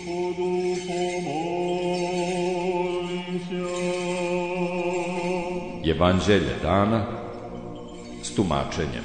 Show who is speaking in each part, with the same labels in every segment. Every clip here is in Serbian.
Speaker 1: Evanđelje dana s tumačenjem.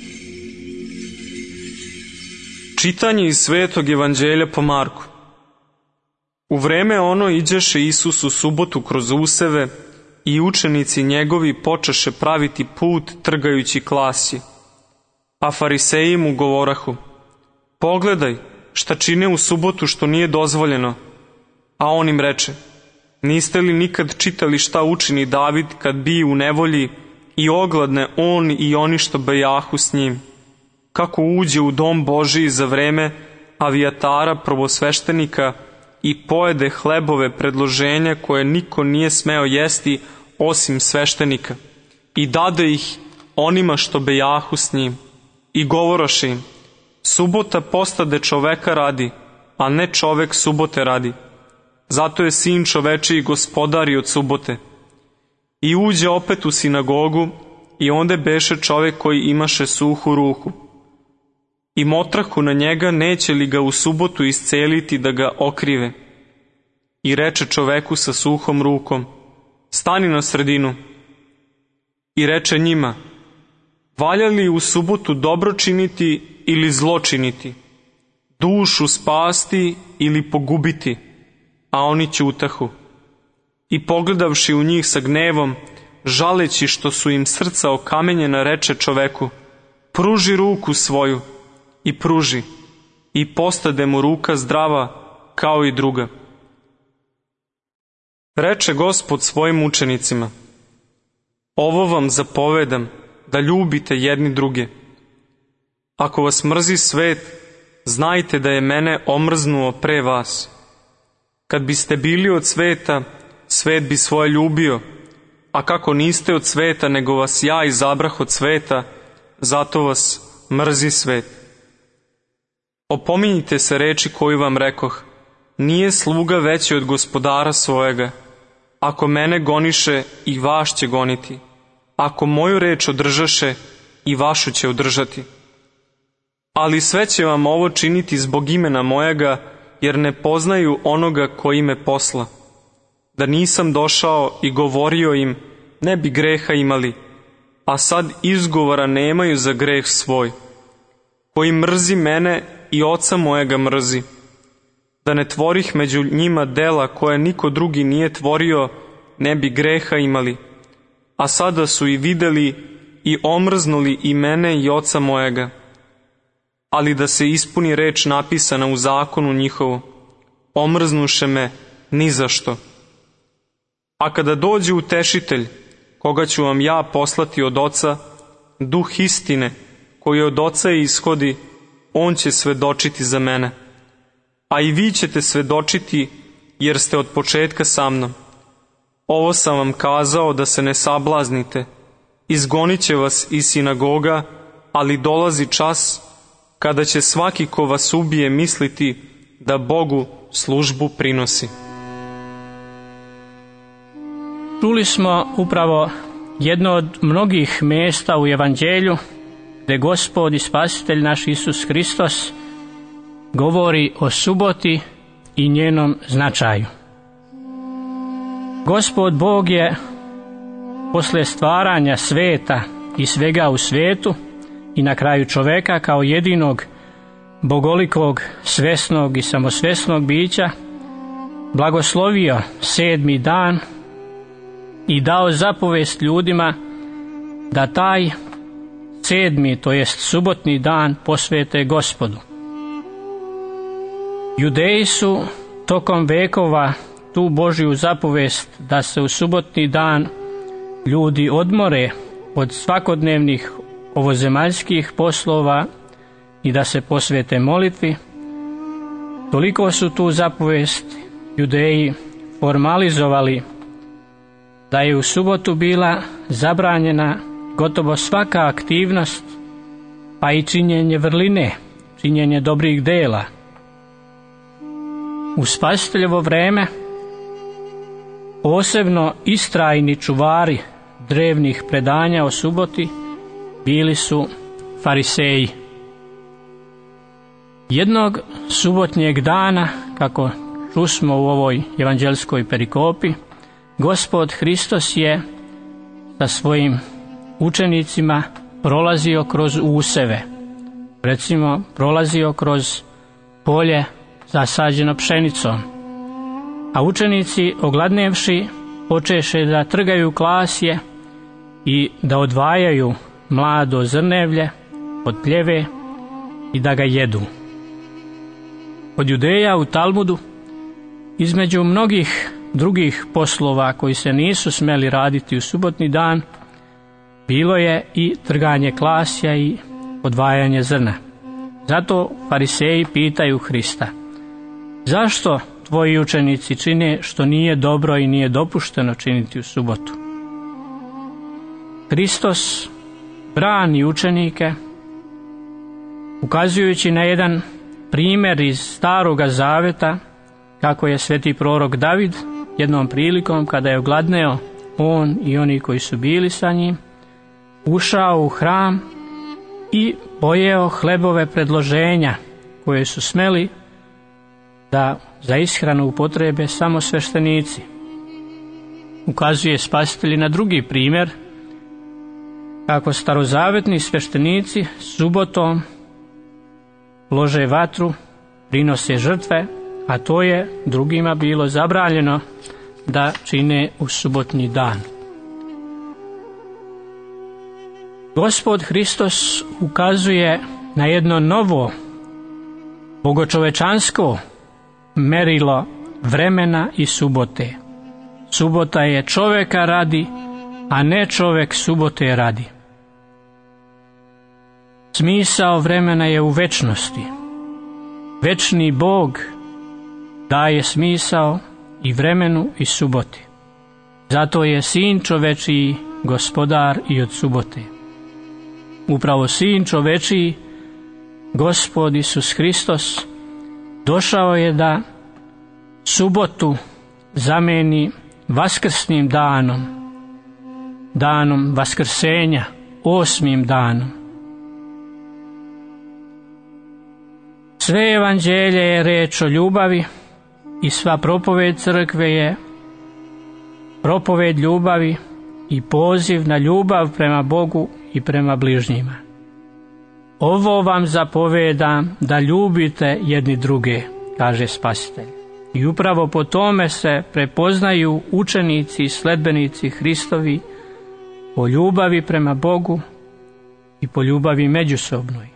Speaker 2: Čitanje iz Svetog Evanđelja po Marku. U vreme ono iđeše Isus u subotu kroz useve i učenici njegovi počeše praviti put trgajući klasje. A fariseji mu govorahu: pogledaj šta čine u subotu što nije dozvoljeno. A on im reče: niste li nikad čitali šta učini David kad bi u nevolji i ogladne on i oni što bejahu s njim? Kako uđe u dom Božiji za vreme Avijatara prvosveštenika i pojede hlebove predloženja koje niko nije smeo jesti osim sveštenika, i dade ih onima što bejahu s njim. I govoroše im: subota postade čoveka radi, a ne čovek subote radi. Zato je sin čovečiji gospodar i od subote. I uđe opet u sinagogu, i onde beše čovek koji imaše suhu ruku. I motrahu na njega neće li ga u subotu isceliti da ga okrive. I reče čoveku sa suhom rukom: stani na sredinu. I reče njima: valja li u subotu dobro činiti ili zlo činiti, dušu spasti ili pogubiti? A oni ćutahu. I pogledavši u njih sa gnevom, žaleći što su im srca okamenjena, reče čoveku: pruži ruku svoju. I pruži, i postade mu ruka zdrava kao i druga. Reče Gospod svojim učenicima: ovo vam zapovedam, da ljubite jedni druge. Ako vas mrzi svet, znajte da je mene omrznuo pre vas. Kad biste bili od sveta, svet bi svoje ljubio, a kako niste od sveta, nego vas ja izabrah od sveta, zato vas mrzi svet. Opominjite se reči koju vam rekoh: nije sluga veći od gospodara svojega. Ako mene goniše, i vaš će goniti. Ako moju reč održaše, i vašu će održati. Ali sve će vam ovo činiti zbog imena mojega, jer ne poznaju onoga koji me posla. Da nisam došao i govorio im, ne bi greha imali, a sad izgovora nemaju za greh svoj. Koji mrzi mene i oca mojega mrzi. Da ne tvorih među njima dela koje niko drugi nije tvorio, ne bi greha imali. A sada su i videli i omrznuli i mene i oca mojega. Ali da se ispuni reč napisana u zakonu njihovu: omrznuše me ni za što. A kada dođe utešitelj, koga ću vam ja poslati od Oca, duh istine, koji od Oca ishodi, on će svedočiti za mene. A i vi ćete svedočiti, jer ste od početka sa mnom. Ovo sam vam kazao da se ne sablaznite. Izgonit će vas iz sinagoga, ali dolazi čas kada će svaki ko vas ubije misliti da Bogu službu prinosi.
Speaker 3: Čuli smo upravo jedno od mnogih mjesta u Evanđelju gdje Gospod i Spasitelj naš Isus Hristos govori o suboti i njenom značaju. Gospod Bog je posle stvaranja sveta i svega u svetu i na kraju čoveka kao jedinog bogolikog, svesnog i samosvesnog bića blagoslovio 7. dan i dao zapovest ljudima da taj 7., to jest subotni dan, posvete Gospodu. Judeji su tokom vekova tu Božju zapovest da se u subotni dan ljudi odmore od svakodnevnih ovozemaljskih poslova i da se posvete molitvi, toliko su tu zapovest Judeji formalizovali da je u subotu bila zabranjena gotovo svaka aktivnost, pa i činjenje vrline, činjenje dobrih dela. U Spasiteljevo vreme posebno istrajni čuvari drevnih predanja o suboti bili su fariseji. Jednog subotnjeg dana, kako čusmo u ovoj evanđelskoj perikopi, Gospod Hristos je sa svojim učenicima prolazio kroz useve. Recimo, prolazio kroz polje zasađeno pšenicom. A učenici, ogladnevši, počeše da trgaju klasje i da odvajaju mlado zrnevlje od pljeve i da ga jedu. Od Judeja u Talmudu, između mnogih drugih poslova koji se nisu smeli raditi u subotni dan, bilo je i trganje klasja i odvajanje zrna. Zato fariseji pitaju Hrista: zašto tvoji učenici čine što nije dobro i nije dopušteno činiti u subotu? Hristos brani učenike, ukazujući na jedan primjer iz Staroga Zaveta, kako je sveti prorok David jednom prilikom, kada je ogladneo on i oni koji su bili sa njim, ušao u hram i pojeo hlebove predloženja koje su smeli da za ishranu upotrebe samo sveštenici. Ukazuje Spasitelj na drugi primjer, kako starozavetni sveštenici subotom lože vatru, prinose žrtve, a to je drugima bilo zabranjeno da čine u subotnji dan. Gospod Hristos ukazuje na jedno novo, bogočovečansko merilo vremena i subote. Subota je čoveka radi, a ne čovek subote radi. Smisao vremena je u večnosti. Večni Bog daje smisao i vremenu i suboti. Zato je Sin čovečiji gospodar i od subote. Upravo Sin čovečiji, Gospod Isus Hristos, došao je da subotu zameni vaskrsnim danom, danom vaskrsenja, 8. danom. Sve evanđelje je reč o ljubavi i sva propoved crkve je propoved ljubavi i poziv na ljubav prema Bogu i prema bližnjima. Ovo vam zapovedam, da ljubite jedni druge, kaže Spasitelj. I upravo po tome se prepoznaju učenici i sledbenici Hristovi, po ljubavi prema Bogu i po ljubavi međusobnoj.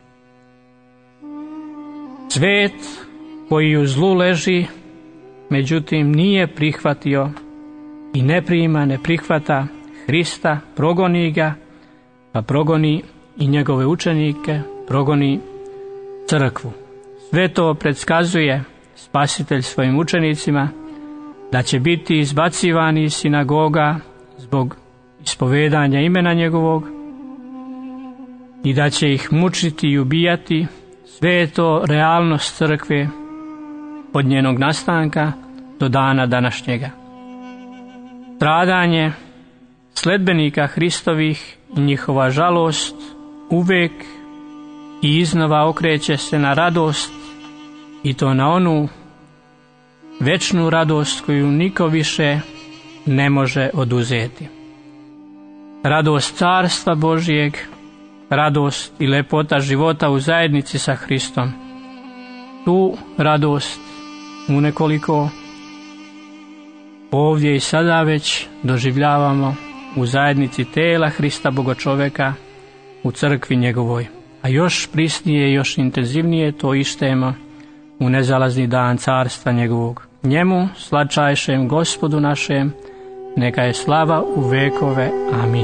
Speaker 3: Svet koji u zlu leži, međutim nije prihvatio i ne prihvata Hrista, progoni ga, pa progoni i njegove učenike, progoni crkvu. Sve to predskazuje Spasitelj svojim učenicima, da će biti izbacivani iz sinagoga zbog ispovedanja imena njegovog i da će ih mučiti i ubijati. Sve je to realnost crkve od njenog nastanka do dana današnjega. Stradanje sledbenika Hristovih i njihova žalost uvek i iznova okreće se na radost, i to na onu večnu radost koju niko više ne može oduzeti. Radost Carstva Božijeg, radost i lepota života u zajednici sa Hristom. Tu radost unekoliko ovdje i sada već doživljavamo u zajednici tela Hrista Bogočoveka, u crkvi njegovoj. A još prisnije i još intenzivnije to ištemo u nezalazni dan carstva njegovog. Njemu, slatčajšem Gospodu našem, neka je slava u vekove. Amin.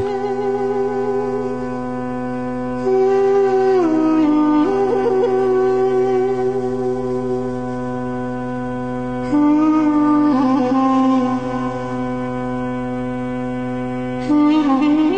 Speaker 4: Mm-hmm.